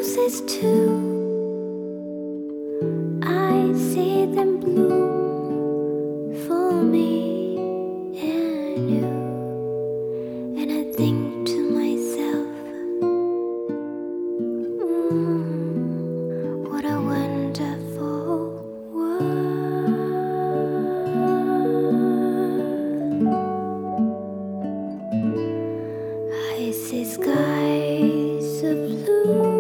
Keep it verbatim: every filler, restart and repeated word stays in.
roses too. I see them bloom for me and you, and I think to myself, mm,